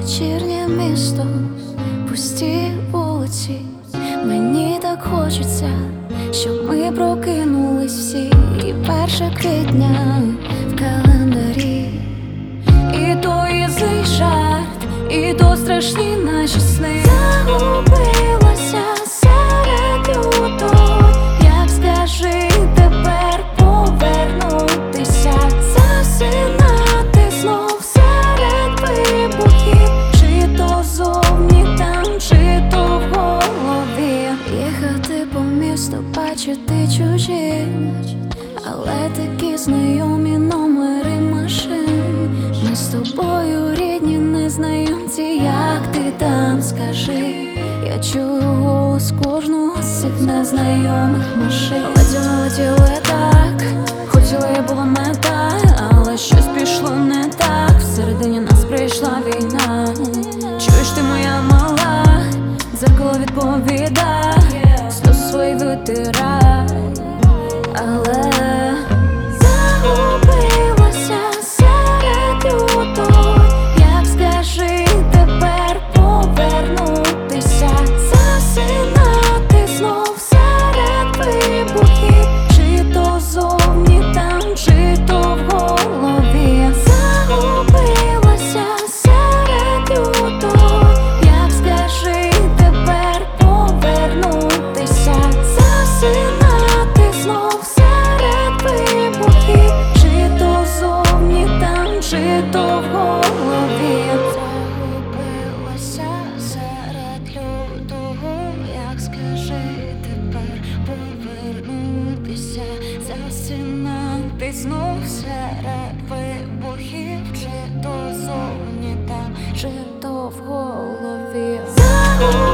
Вечірнє місто, пусті вулиці. Мені так хочеться, щоб ми прокинулись всі. І 1 квітня в календарі. І то є злий жарт, і то страшні наші сни. Загубилася серед лютого. Як скажи тепер повернутися, засинати знов серед вибухів. Чи то зовні там, чи то в голові. Їхати по місту, бачити чужі, але такі знайомі номери машин. Ми з тобою рідні незнайомці, як ти там, скажи. Я чую голос кожного з цих незнайомих машин. Летіли так, хотіла я була мета, але щось пішло не так. Всередині нас прийшла війна. Чуєш ти, моя мала, дзеркало відповідає, сльози свої витирай. Але загубилася серед лютого. Як скажи тепер повернутися, засинати знов серед вибухів. Чи то зовні там, чи то в голові. Загубилася серед лютого. Як скажи тепер повернутися, засинати знов серед вибухів. Чи то зовні там, чи то в голові. Загубилася серед лютого. Як скажи тепер повернутися, засинати знов серед вибухів. Чи то зовні там, чи то в голові.